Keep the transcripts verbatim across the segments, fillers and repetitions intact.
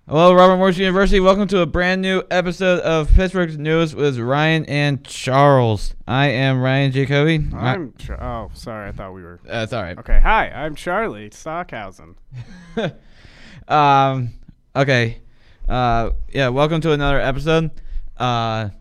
Hello, Robert Morris University. Welcome to a brand new episode of Pittsburgh News with Ryan and Charles. I am Ryan Jacoby. I'm Char- oh, sorry. I thought we were. That's all right. Okay. Hi, I'm Charlie Stockhausen. um. Okay. Uh. Yeah. Welcome to another episode. Uh.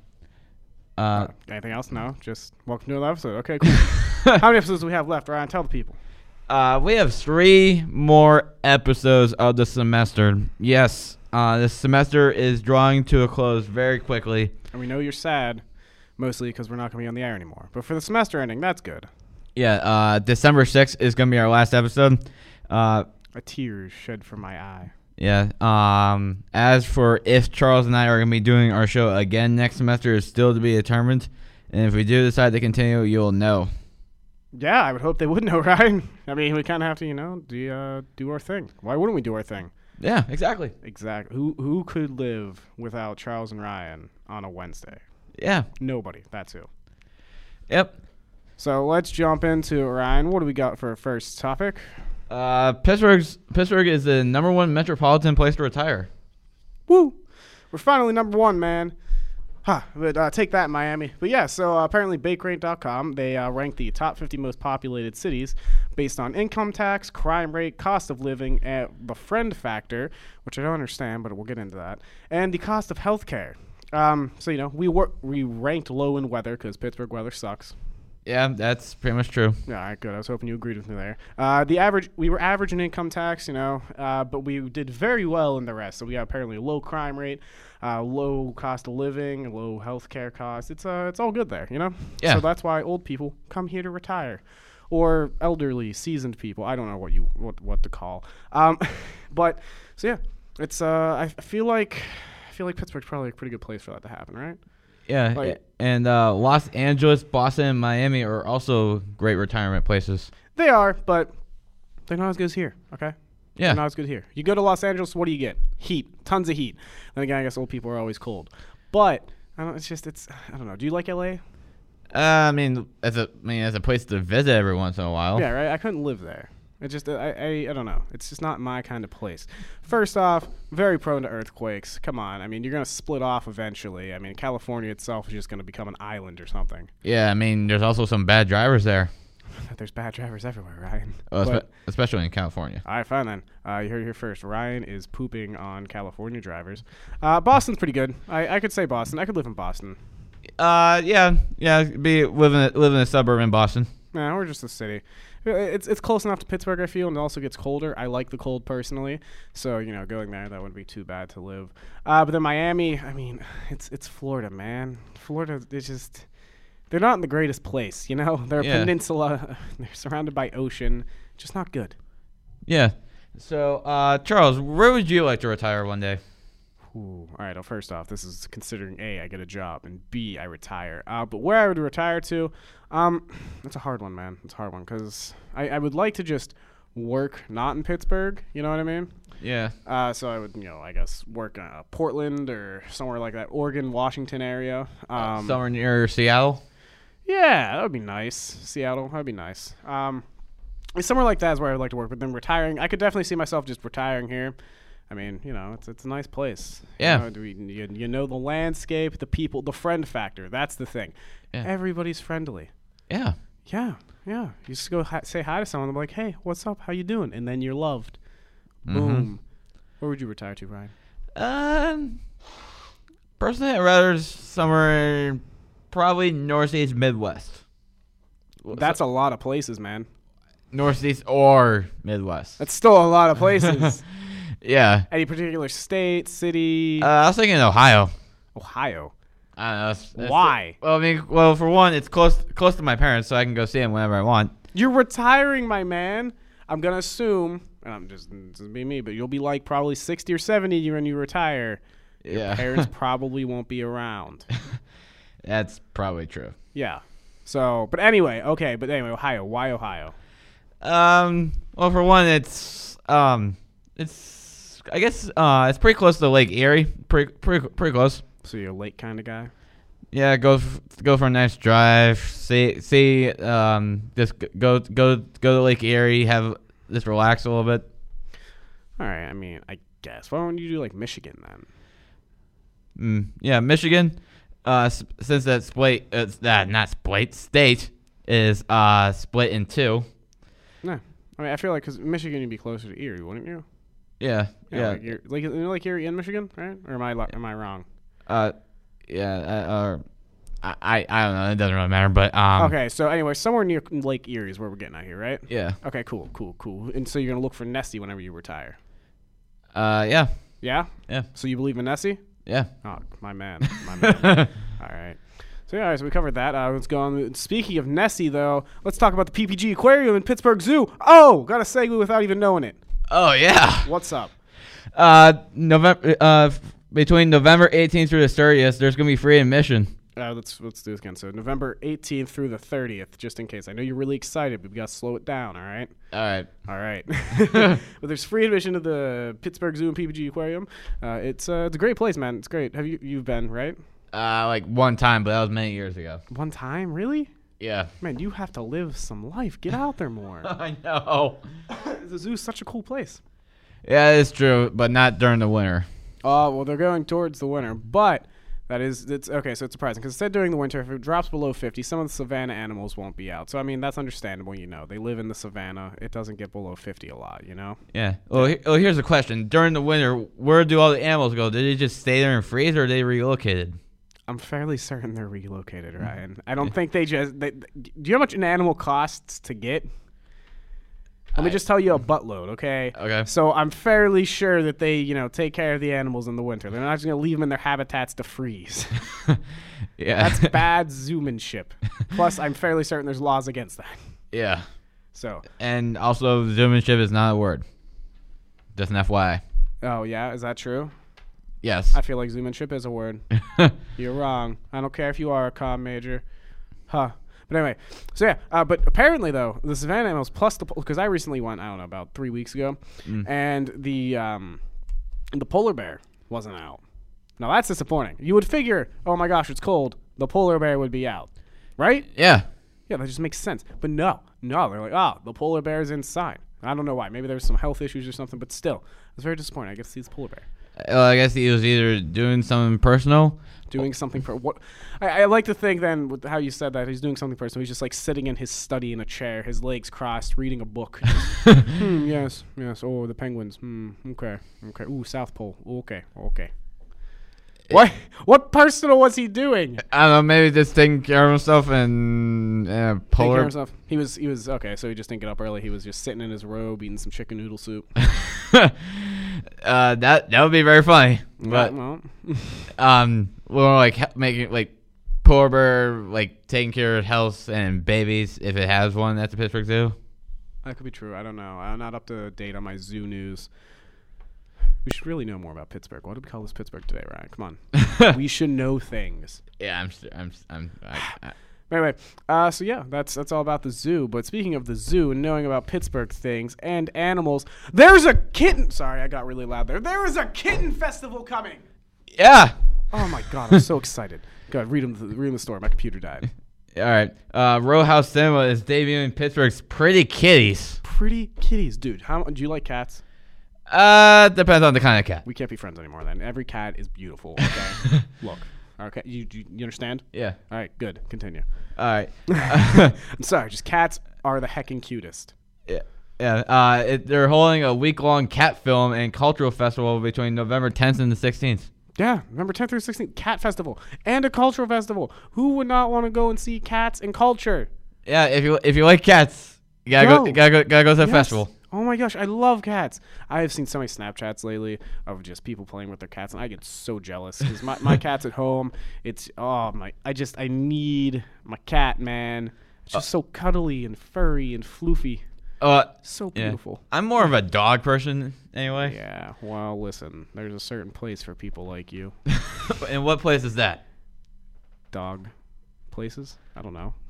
Uh. Uh, anything else? No. Just welcome to another episode. Okay. Cool. How many episodes do we have left, Ryan? Tell the people. Uh. We have three more episodes of the semester. Yes. Uh. This semester is drawing to a close very quickly. And we know you're sad, mostly because we're not going to be on the air anymore. But for the semester ending, that's good. Yeah. Uh. December sixth is gonna be our last episode. Uh. A tear shed from my eye. Yeah. Um. As for if Charles and I are gonna be doing our show again next semester is still to be determined, and if we do decide to continue, you'll know. Yeah, I would hope they would know, Ryan. I mean, we kind of have to, you know, do uh, do our thing. Why wouldn't we do our thing? Yeah. Exactly. Exactly. Who who could live without Charles and Ryan on a Wednesday? Yeah. Nobody. That's who. Yep. So let's jump into Ryan. What do we got for our first topic? Uh. Pittsburgh's Pittsburgh is the number one metropolitan place to retire. Woo! We're finally number one, man. Huh, but uh, take that, Miami. But yeah, so uh, apparently Bakerate dot com, they uh, rank the top fifty most populated cities based on income tax, crime rate, cost of living, and the friend factor, which I don't understand, but we'll get into that, and the cost of healthcare. Um, so, you know, we were, we ranked low in weather because Pittsburgh weather sucks. Yeah, that's pretty much true. Yeah, all right, good. I was hoping you agreed with me there. Uh, the average, we were average in income tax, you know, uh, but we did very well in the rest. So we got apparently a low crime rate, uh, low cost of living, low healthcare costs. It's uh, it's all good there, you know. Yeah. So that's why old people come here to retire, or elderly, seasoned people. I don't know what you what what to call. Um, but so yeah, it's uh, I feel like I feel like Pittsburgh's probably a pretty good place for that to happen, right? Yeah. Like- and uh, Los Angeles, Boston, and Miami are also great retirement places. They are, but they're not as good as here. Okay. Yeah. They're not as good here. You go to Los Angeles, what do you get? Heat, tons of heat. Then again, I guess old people are always cold. But I don't. It's just it's. I don't know. Do you like L A? Uh, I mean, as a I mean, as a place to visit every once in a while. Yeah, right. I couldn't live there. It just I, I I don't know. It's just not my kind of place. First off, very prone to earthquakes. Come on. I mean, you're gonna split off eventually. I mean, California itself is just gonna become an island or something. Yeah. I mean, there's also some bad drivers there. There's bad drivers everywhere, Ryan. Oh, But- espe- especially in California. All right, fine then. Uh, you heard it here first. Ryan is pooping on California drivers. Uh, Boston's pretty good. I, I could say Boston. I could live in Boston. Uh, yeah, yeah. Be living live in a suburb in Boston. Nah, we're just a city. It's it's close enough to Pittsburgh, I feel, and it also gets colder. I like the cold personally, so you know, going there that wouldn't be too bad to live. Uh, but then Miami, I mean, it's it's Florida, man. Florida, it's just they're not in the greatest place, you know. They're a Yeah. peninsula. They're surrounded by ocean. Just not good. Yeah. So, uh, Charles, where would you like to retire one day? Ooh, all right. Well, first off, this is considering A, I get a job, and B, I retire. Uh, but where I would retire to, um, that's a hard one, man. It's a hard one because I, I would like to just work not in Pittsburgh. You know what I mean? Yeah. Uh, so I would, you know, I guess work uh, Portland or somewhere like that, Oregon, Washington area. Um, Somewhere near Seattle. yeah, that would be nice. Seattle, that'd be nice. Um, somewhere like that is where I would like to work. But then retiring, I could definitely see myself just retiring here. I mean, you know, it's it's a nice place. Yeah. You know, do we, you, you know the landscape, the people, the friend factor. That's the thing. Yeah. Everybody's friendly. Yeah. Yeah, yeah. You just go hi- say hi to someone. They're like, hey, what's up? How you doing? And then you're loved. Boom. Where would you retire to, Ryan? Um, personally, I'd rather somewhere probably northeast Midwest. That's a lot of places, man. Northeast or Midwest. That's still a lot of places. Yeah. Any particular state, city? Uh, I was thinking Ohio. Ohio. I don't know. That's, that's Why? Well, I mean, well, for one, it's close close to my parents, so I can go see them whenever I want. You're retiring, my man. I'm gonna assume, and I'm just this is be me, but you'll be like probably sixty or seventy when you retire. Your Yeah. parents probably won't be around. That's probably true. Yeah. So, but anyway, okay. But anyway, Ohio. Why Ohio? Um. Well, for one, it's um, it's I guess uh, it's pretty close to Lake Erie. Pretty pretty pretty close. So you're a lake kind of guy. Yeah, go f- go for a nice drive. See see um, just g- go go go to Lake Erie. Have just relax a little bit. All right. I mean, I podcast. Why don't you do like Michigan then? Mm, yeah, Michigan. Uh, s- since that split, uh, uh, not split, state is uh split in two. No, I mean I feel like because Michigan you'd be closer to Erie, wouldn't you? Yeah, yeah. Like you're, like, you know, like Erie in Michigan, right? Or am I li- am I wrong? Uh, yeah. Uh, uh, I I I don't know. It doesn't really matter, but um. Okay, so anyway, somewhere near Lake Erie is where we're getting at here, right? Yeah. Okay, cool, cool, cool. And so you're gonna look for Nessie whenever you retire. Uh, yeah. Yeah. Yeah. So you believe in Nessie? Yeah. Oh, my man, my man. All right. So yeah, so we covered that. Uh, let's go on. Speaking of Nessie, though, let's talk about the P P G Aquarium in Pittsburgh Zoo. Oh, got a segue without even knowing it. Oh yeah. What's up? Uh, November. Uh, f- between November eighteenth through the thirtieth, there's gonna be free admission. Uh, let's let's do this again. So November eighteenth through the thirtieth, just in case. I know you're really excited, but we gotta slow it down. All right. All right. All right. But there's free admission to the Pittsburgh Zoo and P P G Aquarium. Uh, it's uh, it's a great place, man. It's great. Have you you've been right? Uh, like one time, but that was many years ago. One time, really? Yeah. Man, you have to live some life. Get out there more. I know. The zoo's such a cool place. Yeah, it's true, but not during the winter. Oh, uh, well, they're going towards the winter, but that is, it's okay, so it's surprising, because it said during the winter, if it drops below fifty, some of the savanna animals won't be out. So, I mean, that's understandable, you know. They live in the savanna. It doesn't get below fifty a lot, you know? Yeah. Well, he- well, here's the question. During the winter, where do all the animals go? Did they just stay there and freeze, or are they relocated? I'm fairly certain they're relocated, Ryan. I don't think they just, they, do you know how much an animal costs to get? Let me I- just tell you a buttload, okay? Okay. So I'm fairly sure that they, you know, take care of the animals in the winter. They're not just going to leave them in their habitats to freeze. Yeah. That's bad zoomanship. Plus, I'm fairly certain there's laws against that. Yeah. So, And also, zoommanship is not a word. Just an F Y I. oh yeah, is that true? Yes. I feel like zoomanship is a word. You're wrong. I don't care if you are a comm major. Huh. But anyway, so yeah, uh, but apparently though, the savanna animals plus the, because I recently went, I don't know, about three weeks ago, Mm. and the um, the polar bear wasn't out. Now that's disappointing. You would figure, oh my gosh, it's cold, the polar bear would be out, right? Yeah. Yeah, that just makes sense. But no, no, they're like, oh, the polar bear's inside. I don't know why. Maybe there's some health issues or something, but still, it's very disappointing. I get to see this polar bear Well, I guess he was either doing something personal. doing something for what. I, I like to think then with how you said that he's doing something personal. He's just like sitting in his study in a chair, his legs crossed, reading a book. Just, hmm, yes, yes. Oh, the penguins. Hmm. Okay. Okay. Ooh, South Pole. Okay. Okay. What? What personal was he doing? I don't know, maybe just taking care of himself and uh, Taking care of polar. himself. He was. He was okay. So he just didn't get up early. He was just sitting in his robe eating some chicken noodle soup. uh, that that would be very funny. But well, um, we're like he- making like polar bear like taking care of health and babies if it has one at the Pittsburgh Zoo. that could be true. I don't know. I'm not up to date on my zoo news. We should really know more about Pittsburgh. Why did we call this Pittsburgh today, Ryan? Come on. We should know things. Yeah, I'm st- I'm I'm. I, I, Anyway, uh, so yeah, that's that's all about the zoo. But speaking of the zoo and knowing about Pittsburgh things and animals, there's a kitten. Sorry, I got really loud there. There is a kitten festival coming. yeah. Oh my god, I'm so excited. Go ahead, read them. The, read them the story. My computer died. All right. Uh, Row House Cinema is debuting Pittsburgh's Pretty Kitties. Pretty kitties, dude. How do you like cats? Uh, depends on the kind of cat. We can't be friends anymore. Then every cat is beautiful. Okay, look. Okay, you, you you understand? Yeah. All right, good. Continue. All right. I'm sorry, just cats are the heckin' cutest. Yeah. Yeah. Uh, it, they're holding a week-long cat film and cultural festival between November tenth and the sixteenth. Yeah, November tenth through sixteenth, cat festival and a cultural festival. Who would not want to go and see cats and culture? Yeah. If you if you like cats, you gotta Go. go. You gotta go. Gotta go to the Yes. festival. Oh my gosh, I love cats. I have seen so many Snapchats lately of just people playing with their cats, and I get so jealous because my, my cat's at home. It's oh my, I just I need my cat, man. It's just so cuddly and furry and floofy, Uh, so yeah. beautiful. I'm more of a dog person anyway. Yeah. Well, listen, there's a certain place for people like you. And what place is that? Dog places? I don't know.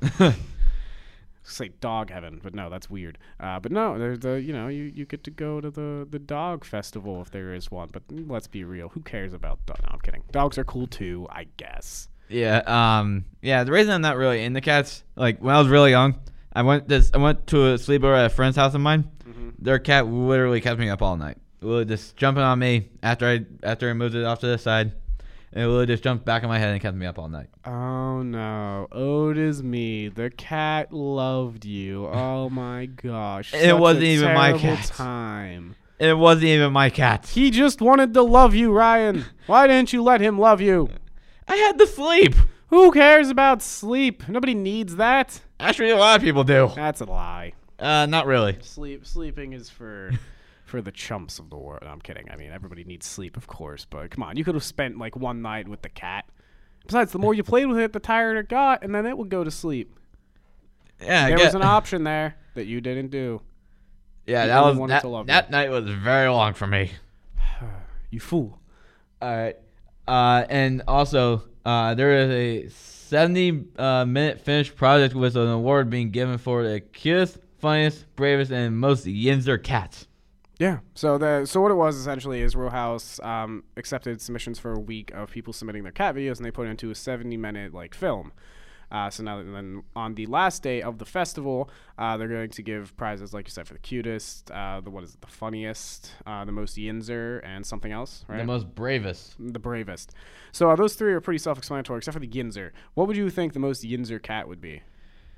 Say dog heaven, but no, that's weird. Uh, but no, there's the you know you, you get to go to the, the dog festival if there is one. But let's be real, who cares about dog? No, I'm kidding. Dogs are cool too, I guess. Yeah. Um. Yeah. The reason I'm not really into cats, like when I was really young, I went this. I went to a sleepover at a friend's house of mine. Mm-hmm. Their cat literally kept me up all night. Lily just jumping on me after I after I moved it off to the side, and Lily just jumped back on my head and kept me up all night. Oh no, oh, it is me. The cat loved you. Oh my gosh, It Such wasn't a even my terrible cat. Time. It wasn't even my cat. He just wanted to love you, Ryan. Why didn't you let him love you? I had to sleep. Who cares about sleep? Nobody needs that. Actually, a lot of people do. That's a lie. Uh, not really. Sleep, sleeping is for for the chumps of the world. No, I'm kidding. I mean, everybody needs sleep, of course. But come on, you could have spent like one night with the cat. Besides, the more you played with it, the tired it got, and then it would go to sleep. Yeah, I There get, was an option there that you didn't do. yeah, you that only was wanted that, to love that night was very long for me. You fool. All right, uh, and also uh, there is a seventy uh, minute finished project with an award being given for the cutest, funniest, bravest, and most yinzer cats. Yeah. So the so what it was essentially is Real House um, accepted submissions for a week of people submitting their cat videos, and they put it into a seventy minute like film. Uh, so now then on the last day of the festival, uh, they're going to give prizes, like you said, for the cutest, uh, the what is it, the funniest, uh, the most yinzer, and something else, right? The most bravest. The bravest. So uh, those three are pretty self-explanatory, except for the yinzer. What would you think the most yinzer cat would be?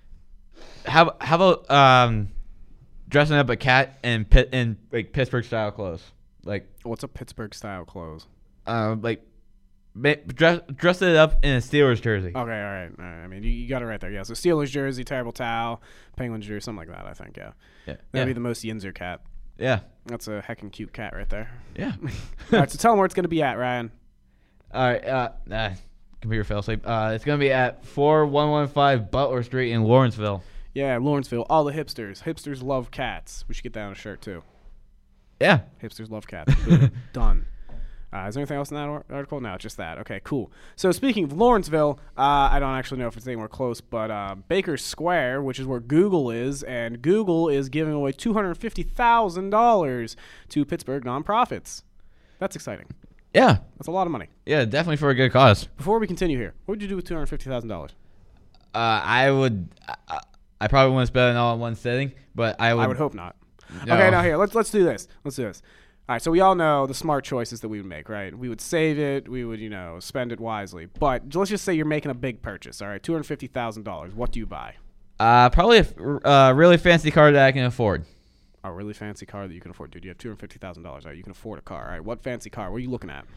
How how about um, dressing up a cat in pit in like Pittsburgh style clothes, like What's a Pittsburgh style clothes? uh like ma- dress dress it up in a Steelers jersey. Okay, all right, all right. I mean, you, you got it right there. Yeah, so Steelers jersey, terrible towel, Penguins jersey, something like that. I think. Yeah, Yeah, that'd yeah, be the most yinzer cat. yeah, That's a heckin' cute cat right there. yeah. All right, so tell them where it's gonna be at, Ryan. All right, uh, uh, computer fail safe. Uh, it's gonna be at four one one five Butler Street in Lawrenceville. Yeah, Lawrenceville. All the hipsters. Hipsters love cats. We should get that on a shirt too. Yeah. Hipsters love cats. Boom. Done. Uh, is there anything else in that or- article? No, just that. Okay, cool. So speaking of Lawrenceville, uh, I don't actually know if it's anywhere close, but uh, Baker Square, which is where Google is, and Google is giving away two hundred fifty thousand dollars to Pittsburgh nonprofits. That's exciting. Yeah. That's a lot of money. Yeah, definitely for a good cause. Before we continue here, what would you do with two hundred fifty thousand dollars? Uh, I would. I, I probably wouldn't spend it all in one sitting, but I would. I would hope not. No. Okay, now here, let's let's do this. Let's do this. All right, so we all know the smart choices that we would make, right? We would save it. We would, you know, spend it wisely. But let's just say you're making a big purchase, all right? two hundred fifty thousand dollars. What do you buy? Uh, probably a f- uh, really fancy car that I can afford. A really fancy car that you can afford. Dude, you have two hundred fifty thousand dollars. All right, you can afford a car. All right, what fancy car? What are you looking at?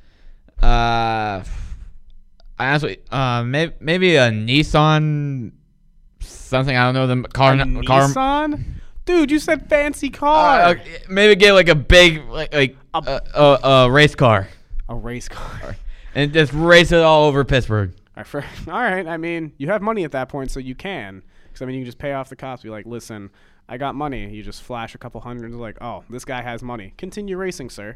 Uh, I honestly, uh, maybe maybe a Nissan, something I don't know the car. A car Nissan? Dude, you said fancy car. Uh, okay, maybe get like a big like like a, a, a, a race car A race car. and just race it all over Pittsburgh. All right, for, all right, I mean, you have money at that point, so you can. Because, I mean, you can just pay off the cops. Be like, listen, I got money. You just flash a couple hundreds like, oh, this guy has money. Continue racing, sir.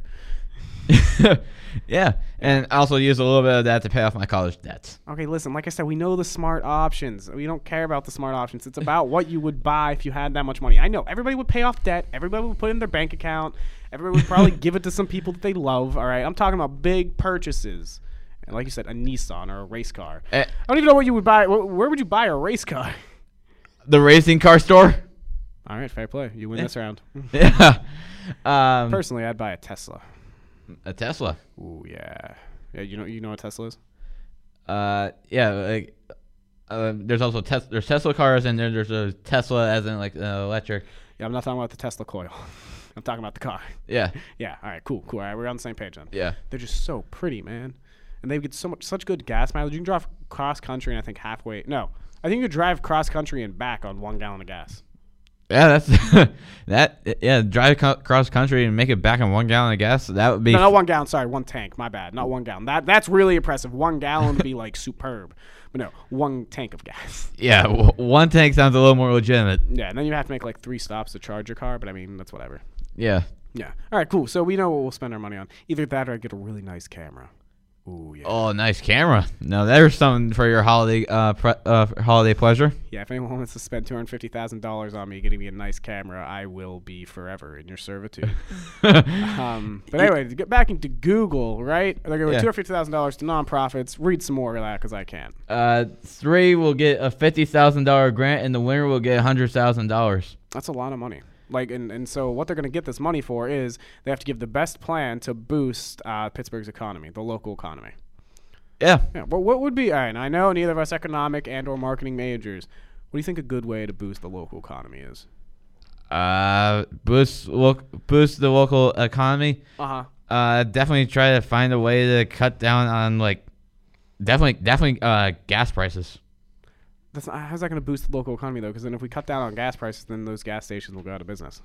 Yeah, and also use a little bit of that to pay off my college debts. Okay, listen, like I said, we know the smart options. We don't care about the smart options. It's about what you would buy if you had that much money. I know everybody would pay off debt. Everybody would put it in their bank account. Everybody would probably give it to some people that they love, all right? I'm talking about big purchases. And like you said, a Nissan or a race car. Eh. I don't even know what you would buy. Wh- Where would you buy a race car? The racing car store. All right, fair play. You win Yeah. this round. Yeah. Um, Personally, I'd buy a Tesla. a Tesla. Ooh, yeah. Yeah, you know you know what Tesla is? Uh, yeah. Like, uh, there's also tes- there's Tesla cars, and then there's a Tesla as in like uh, electric. Yeah, I'm not talking about the Tesla coil. I'm talking about the car. Yeah. Yeah, all right, cool, cool. All right, we're on the same page then. Yeah. They're just so pretty, man. And they get so much, such good gas mileage. You can drive cross country and I think halfway. No, I think you could drive cross country and back on one gallon of gas. Yeah, that's that. Yeah, drive co- cross country and make it back in one gallon of gas. That would be. No, not one gallon. Sorry, one tank. My bad. Not one gallon. That that's really impressive. One gallon would be like superb, but no, one tank of gas. Yeah, w- one tank sounds a little more legitimate. Yeah, and then you have to make like three stops to charge your car. But I mean, that's whatever. Yeah. Yeah. All right, cool. So we know what we'll spend our money on. Either that or I get a really nice camera. Ooh, yeah. Oh, nice camera. No, there's something for your holiday uh, pre- uh holiday pleasure. Yeah, if anyone wants to spend two hundred fifty thousand dollars on me getting me a nice camera, I will be forever in your servitude. um, but anyway, to get back into Google, right? They're going to Yeah. two hundred fifty thousand dollars to nonprofits. Read some more of that because I can't. Uh, three will get a fifty thousand dollar grant, and the winner will get a hundred thousand dollars. That's a lot of money. Like, and, and so what they're going to get this money for is they have to give the best plan to boost uh, Pittsburgh's economy, the local economy. Yeah. Yeah. Well, what would be? All right, and I know neither of us economic and or marketing majors. What do you think a good way to boost the local economy is? Uh, boost lo- boost the local economy. Uh-huh. Uh, definitely try to find a way to cut down on like, definitely definitely uh gas prices. That's not, how's that going to boost the local economy though? Because then if we cut down on gas prices, then those gas stations will go out of business.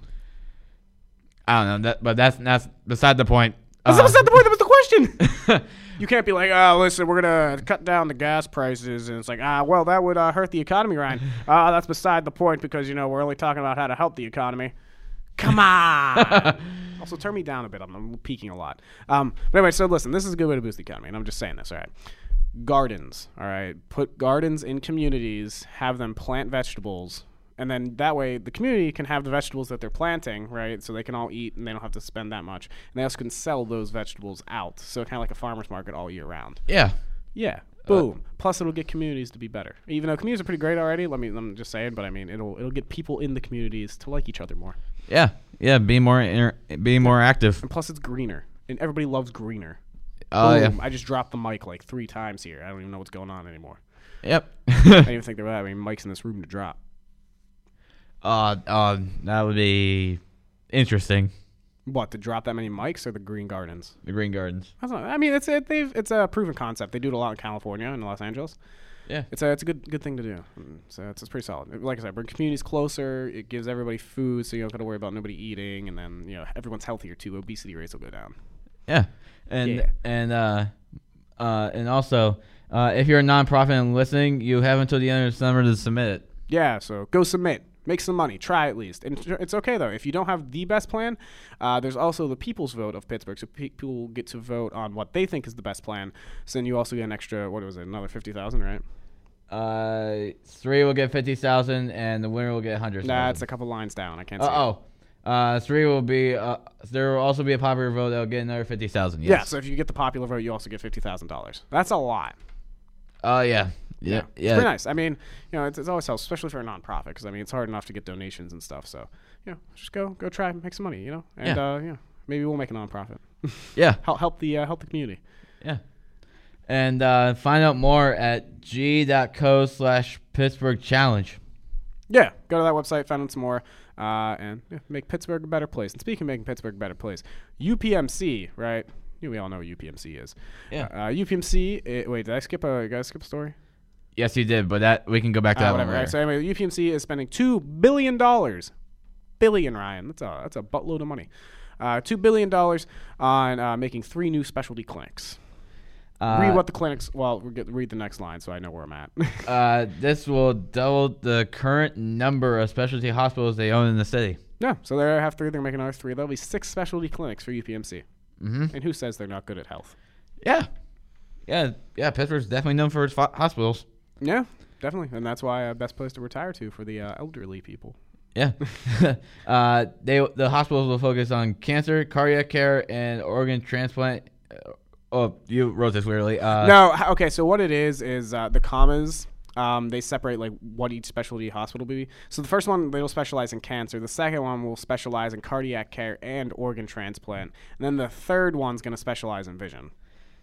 I don't know that, but that's that's beside the point. That's Uh, not the point. That was the question. You can't be like, oh, listen, we're going to cut down the gas prices. And it's like, ah, well, that would uh, hurt the economy, Ryan. Ah, that's beside the point because, you know, we're only talking about how to help the economy. Come on. Also, turn me down a bit. I'm, I'm peaking a lot. Um, but anyway, so listen, this is a good way to boost the economy. And I'm just saying this, all right? Gardens, all right? Put gardens in communities, have them plant vegetables. And then that way the community can have the vegetables that they're planting, right? So they can all eat and they don't have to spend that much. And they also can sell those vegetables out. So kind of like a farmer's market all year round. Yeah. Yeah. Boom. Uh, Plus it'll get communities to be better. Even though communities are pretty great already, let me I'm just saying, but I mean it'll it'll get people in the communities to like each other more. Yeah. Yeah. Be more inter- be more active. And plus it's greener. And everybody loves greener. Oh yeah. I just dropped the mic like three times here. I don't even know what's going on anymore. Yep. I didn't even think there were that many mics in this room to drop. Uh, uh, that would be interesting. What, to drop that many mics or the green gardens? The green gardens. That's not, I mean, it's a, they've it's a proven concept. They do it a lot in California and Los Angeles. Yeah, it's a it's a good good thing to do. So it's, it's pretty solid. Like I said, bring communities closer. It gives everybody food, so you don't got to worry about nobody eating, and then you know everyone's healthier too. Obesity rates will go down. Yeah, and Yeah. and uh, uh, and also, uh, if you're a nonprofit and listening, you have until the end of December to submit it. Yeah, so go submit. Make some money. Try at least. And it's okay, though. If you don't have the best plan, uh, there's also the people's vote of Pittsburgh. So pe- people get to vote on what they think is the best plan. So then you also get an extra, what was it, another fifty thousand dollars, right? Uh, three will get fifty thousand dollars, and the winner will get one hundred thousand dollars. Nah, it's a couple lines down. I can't see Uh, oh. Uh, three will be, uh, there will also be a popular vote that will get another fifty thousand dollars. Yeah, Yes. so if you get the popular vote, you also get fifty thousand dollars. That's a lot. Oh, uh, yeah. Yeah. Yeah. Yeah. It's pretty nice. I mean, you know, it's, it's always helps, especially for a nonprofit, because, I mean, it's hard enough to get donations and stuff. So, you know, just go go try and make some money, you know? And, Yeah. uh, yeah, maybe we'll make a nonprofit. Yeah. help, help, the, uh, help the community. Yeah. And uh, find out more at g.co slash Pittsburgh Challenge. Yeah, go to that website, find out some more, uh, and yeah, make Pittsburgh a better place. And speaking of making Pittsburgh a better place, U P M C, right? You know, we all know what U P M C is. Yeah. Uh, U P M C, it, wait, did I skip a, did I skip a story? Yes, you did, but that we can go back to Uh, that whatever. one Right, later. so anyway, U P M C is spending two billion dollars. Billion, Ryan. That's a, that's a buttload of money. Uh, two billion dollars on uh, making three new specialty clinics. Uh, read what the clinics, well, we'll get, read the next line so I know where I'm at. uh, this will double the current number of specialty hospitals they own in the city. Yeah, so they have three. They're making another three. There'll be six specialty clinics for U P M C. Mm-hmm. And who says they're not good at health? Yeah. Yeah, yeah. Pittsburgh's definitely known for its fo- hospitals. Yeah, definitely. And that's why uh, best place to retire to for the uh, elderly people. Yeah. uh, they the hospitals will focus on cancer, cardiac care, and organ transplant. Uh, oh, you wrote this weirdly. Uh, no, h- okay, so what it is is uh, the commas, um, they separate like what each specialty hospital will be. So the first one, they'll specialize in cancer. The second one will specialize in cardiac care and organ transplant. And then the third one's going to specialize in vision.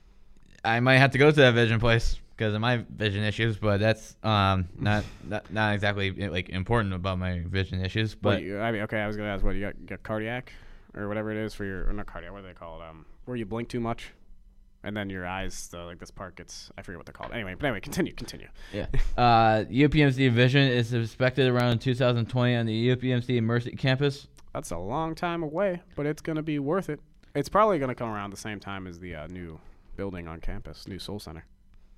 I might have to go to that vision place because of my vision issues, but that's um not not, not exactly like important about my vision issues. But What, you, I mean, okay, I was going to ask, what, you got, you got cardiac or whatever it is for your, or not cardiac, what do they call it? Um, where you blink too much? And then your eyes, uh, like this part gets, I forget what they're called. Anyway, but anyway, continue, continue. yeah, uh, U P M C Vision is expected around two thousand twenty on the U P M C Mercy campus. That's a long time away, but it's going to be worth it. It's probably going to come around the same time as the uh, new building on campus, new Soul Center.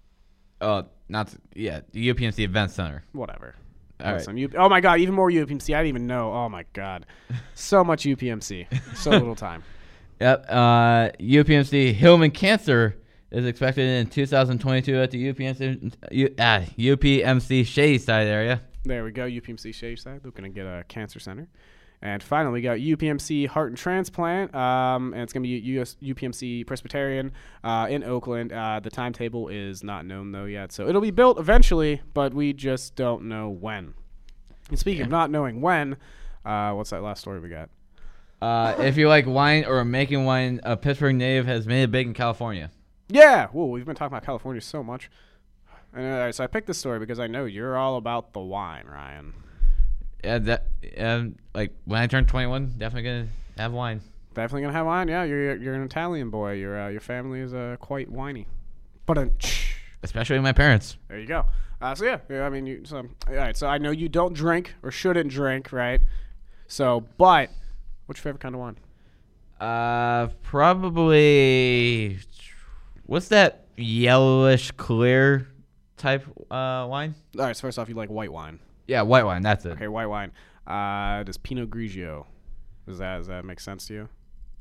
Oh, not yeah, the U P M C Event Center. Whatever. All Listen, U- oh my God, even more U P M C. I didn't even know. Oh my God, so much U P M C, so little time. Yep. Uh, U P M C Hillman Cancer is expected in two thousand twenty-two at the U P M C U, ah, U P M C Shadyside area. There we go, U P M C Shadyside. They're going to get a cancer center. And finally, we got U P M C Heart and Transplant, um, and it's going to be U S, U P M C Presbyterian uh, in Oakland. Uh, the timetable is not known, though, yet. So it'll be built eventually, but we just don't know when. And speaking Yeah. of not knowing when, Uh, what's that last story we got? Uh, if you like wine or making wine, a Pittsburgh native has made it big in California. Yeah. Whoa, we've been talking about California so much. And, uh, so I picked this story because I know you're all about the wine, Ryan. Yeah, that um, like when I turn twenty-one, definitely gonna have wine. Definitely gonna have wine. Yeah, you're you're an Italian boy. Your uh, your family is uh, quite whiny. But uh, Especially my parents. there you go. Uh, so yeah, yeah, I mean, you, so all right. So I know you don't drink or shouldn't drink, right? So, but what's your favorite kind of wine? Uh, probably. What's that yellowish clear type uh wine? All right. So first off, you like white wine. Yeah, white wine. That's it. Okay, white wine. Uh, does Pinot Grigio? Does that does that make sense to you?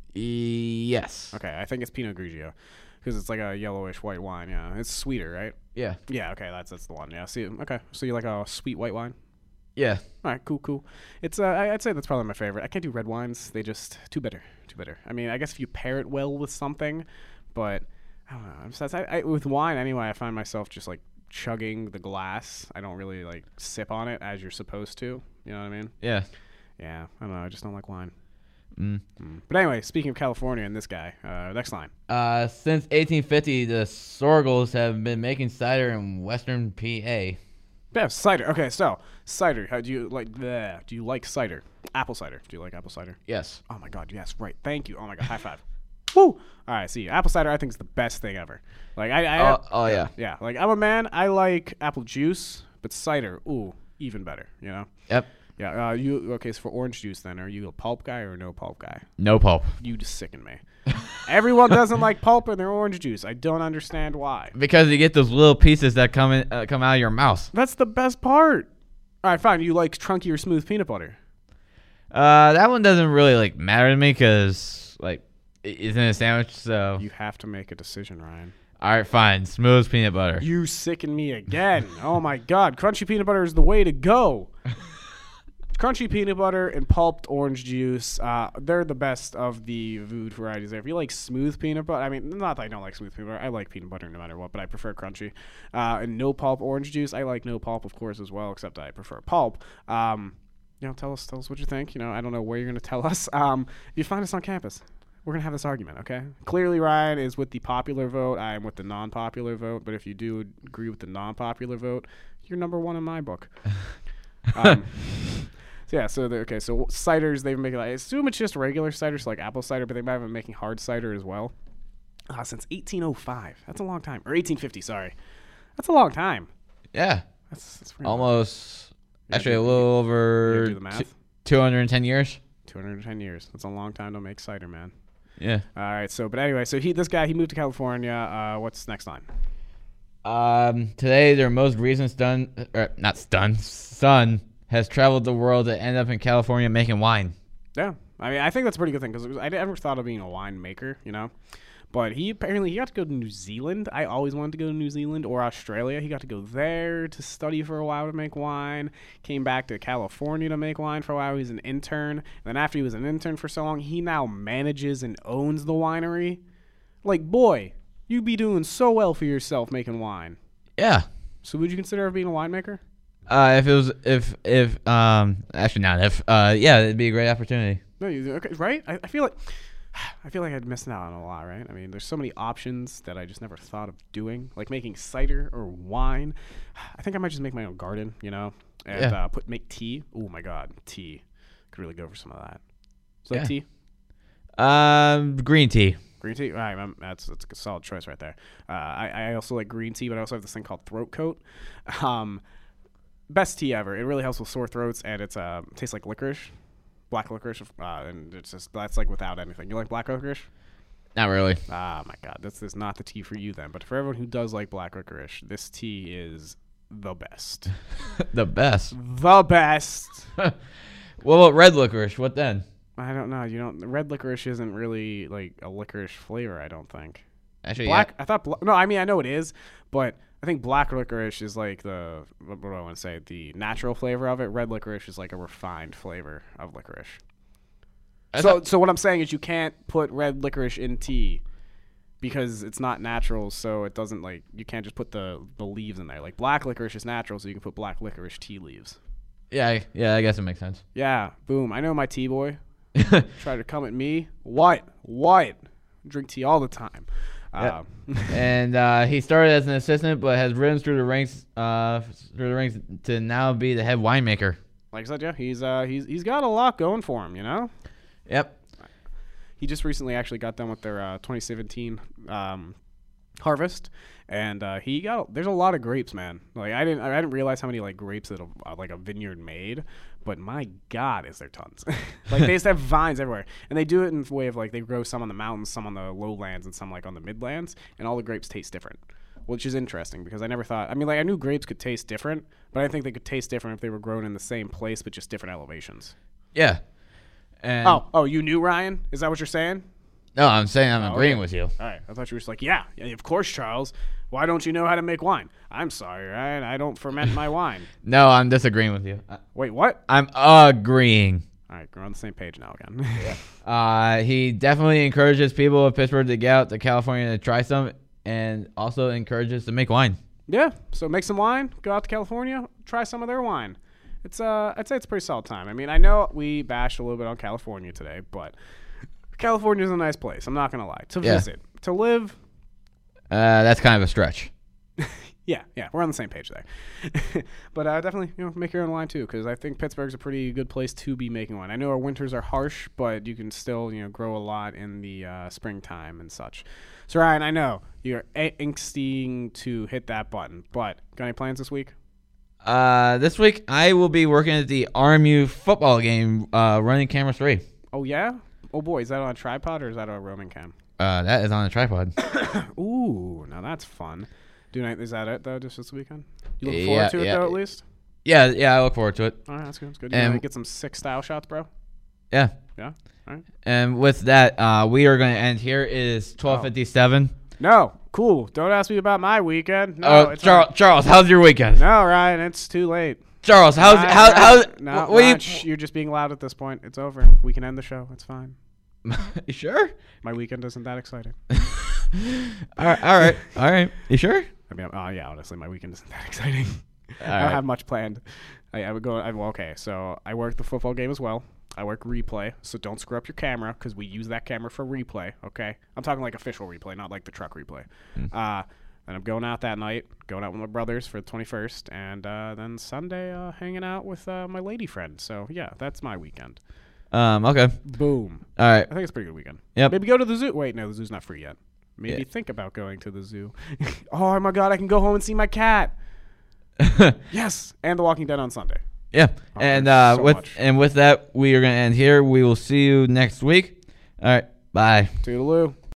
Yes. Okay, I think it's Pinot Grigio because it's like a yellowish white wine. Yeah, it's sweeter, right? Yeah. Yeah. Okay, that's that's the one. Yeah. See. Okay. So you like a sweet white wine? Yeah. All right, cool, cool. It's uh, I- I'd say that's probably my favorite. I can't do red wines; they just too bitter, too bitter. I mean, I guess if you pair it well with something, but I don't know. I'm just, I, I, with wine anyway, I find myself just like chugging the glass. I don't really like sip on it as you're supposed to. You know what I mean? Yeah. Yeah. I don't know. I just don't like wine. Mm. Mm. But anyway, speaking of California and this guy, uh, next line. Uh, since eighteen fifty, the Sorgels have been making cider in Western P A. Yeah, cider. Okay, so cider. How do you like? Bleh, do you like cider? Apple cider. Do you like apple cider? Yes. Oh my god, yes, right. Thank you. Oh my god, high five. Woo! All right, see, apple cider I think is the best thing ever. Like I, I Oh, oh yeah. yeah, like I'm a man. I like apple juice, but cider, ooh, even better. You know? Yep. Yeah. Uh, you okay? So for orange juice, then are you a pulp guy or no pulp guy? No pulp. You just sicken me. Everyone doesn't like pulp in their orange juice. I don't understand why. Because you get those little pieces that come in, uh, come out of your mouth. That's the best part. All right, fine. You like chunky or smooth peanut butter? Uh, that one doesn't really like matter to me because like it isn't a sandwich. So You have to make a decision, Ryan. all right, fine. Smooth peanut butter. You sicken me again. Oh my god, crunchy peanut butter is the way to go. Crunchy peanut butter and pulped orange juice, uh, they're the best of the food varieties there. If you like smooth peanut butter, I mean, not that I don't like smooth peanut butter. I like peanut butter no matter what, but I prefer crunchy. Uh, and no pulp orange juice, I like no pulp, of course, as well, except I prefer pulp. Um, you know, tell us, tell us what you think. You know, I don't know where you're going to tell us. Um, if you find us on campus, we're going to have this argument, okay? Clearly, Ryan is with the popular vote. I am with the non-popular vote. But if you do agree with the non-popular vote, you're number one in my book. Um, so yeah, so the, okay, so ciders, they've been making, I assume it's just regular cider, so like apple cider, but they might have been making hard cider as well. Uh, since eighteen oh five. That's a long time. Or eighteen fifty, sorry. That's a long time. Yeah. That's, that's pretty Almost. Yeah, Actually, do- a little You over gotta do the math. t- two hundred ten years. two hundred ten years. That's a long time to make cider, man. Yeah. All right, so, but anyway, so he, this guy, he moved to California. Uh, what's next line? Um, today, their most recent stun, or not stun, son has traveled the world to end up in California making wine. Yeah, I mean, I think that's a pretty good thing because I never thought of being a winemaker, you know. But he apparently he got to go to New Zealand. I always wanted to go to New Zealand or Australia. He got to go there to study for a while to make wine. Came back to California to make wine for a while. He was an intern. And then after he was an intern for so long, he now manages and owns the winery. Like, boy, you'd be doing so well for yourself making wine. Yeah. So would you consider being a winemaker? Uh, if it was, if, if, um, actually not if, uh, yeah, it'd be a great opportunity. No, you okay, right? I, I feel like I feel like I'd missed out on a lot, right? I mean, there's so many options that I just never thought of doing, like making cider or wine. I think I might just make my own garden, you know, and Yeah. uh, put make tea. Oh my god, tea could really go for some of that. So Yeah. tea, Um, green tea. green tea. All right, um, that's that's a solid choice right there. Uh, I I also like green tea, but I also have this thing called throat coat. Um, best tea ever. It really helps with sore throats, and it's uh tastes like licorice. Black licorice, uh, and it's just that's like without anything. You like black licorice? Not really. Ah, my God, this is not the tea for you then. But for everyone who does like black licorice, this tea is the best. The best. The best. What about red licorice? What then? I don't know. You don't. Red licorice isn't really like a licorice flavor. I don't think. Actually, Black. yeah. I thought. Bla- no, I mean I know it is, but I think black licorice is like the what do I want to say? The natural flavor of it. Red licorice is like a refined flavor of licorice. I So, thought- so what I'm saying is you can't put red licorice in tea because it's not natural. So it doesn't like you can't just put the the leaves in there. Like black licorice is natural, so you can put black licorice tea leaves. Yeah, yeah, I guess it makes sense. Yeah, boom. I know my tea boy. Try to come at me. What? What? Drink tea all the time. Yep. Uh, and uh, he started as an assistant, but has risen through the ranks, uh, through the ranks to now be the head winemaker. like I said, yeah, he's uh, he's he's got a lot going for him. You know. Yep. He just recently actually got done with their uh, twenty seventeen um, harvest, and uh, he got there's a lot of grapes, man. Like I didn't I didn't realize how many like grapes that a, uh, like a vineyard made, but my God, is there tons? Like they just have vines everywhere, and they do it in the way of like they grow some on the mountains, some on the lowlands, and some like on the midlands, and all the grapes taste different, which is interesting because I never thought. I mean, like I knew grapes could taste different, but I didn't think they could taste different if they were grown in the same place but just different elevations. Yeah. And Oh, oh, you knew, Ryan? Is that what you're saying? no, I'm saying I'm Oh, agreeing okay. with you. All right. I thought you were just like, yeah, yeah, of course, Charles. Why don't you know how to make wine? I'm sorry, Ryan. I don't ferment my wine. No, I'm disagreeing with you. I- Wait, what? I'm agreeing. All right, we're on the same page now again. Uh, he definitely encourages people of Pittsburgh to get out to California to try some, and also encourages to make wine. Yeah. So make some wine. Go out to California. Try some of their wine. It's uh, I'd say it's a pretty solid time. I mean, I know we bashed a little bit on California today, but California's a nice place. I'm not gonna lie. To Yeah. visit, to live. Uh, that's kind of a stretch. Yeah, yeah, we're on the same page there. But uh, definitely, you know, make your own wine too, because I think Pittsburgh's a pretty good place to be making wine. I know our winters are harsh, but you can still, you know, grow a lot in the uh, springtime and such. So Ryan, I know you're a- angsting to hit that button, but got any plans this week? Uh, this week I will be working at the R M U football game, uh, running camera three. Oh yeah? Oh boy, is that on a tripod or is that a roaming cam? Uh, that is on a tripod. Ooh, now that's fun. Do you, is that it though? Just this weekend? You looking forward Yeah, to it yeah. though, at least? Yeah, yeah, I look forward to it. All right, that's good. That's good. You And- gonna get some sick style shots, bro? Yeah. Yeah. All right. And with that, uh, we are going to end here. It is twelve fifty-seven. No, cool. Don't ask me about my weekend. No, Oh, it's Charles, not. Charles, how's your weekend? No, Ryan, it's too late. Charles, how's Ryan, how how? Ryan, no, what Ryan, you- shh, you're just being loud at this point. It's over. We can end the show. It's fine. You sure? My weekend isn't that exciting. all right, all right, all right. You sure? I mean, uh, yeah, honestly, my weekend isn't that exciting. I don't right. have much planned. I, I would go. I, well, okay, so I work the football game as well. I work replay, so don't screw up your camera because we use that camera for replay. Okay, I'm talking like official replay, not like the truck replay. Mm. Uh, and I'm going out that night, going out with my brothers for the twenty-first, and uh, then Sunday uh, hanging out with uh, my lady friend. So yeah, that's my weekend. Um. Okay. Boom. All right. I think it's a pretty good weekend. Yep. Maybe go to the zoo. Wait, no, the zoo's not free yet. Maybe Yeah. think about going to the zoo. Oh my God, I can go home and see my cat. Yes, and The Walking Dead on Sunday. Yeah. Oh, and there's uh, so with much. and with that, we are going to end here. We will see you next week. All right. Bye. Toodaloo.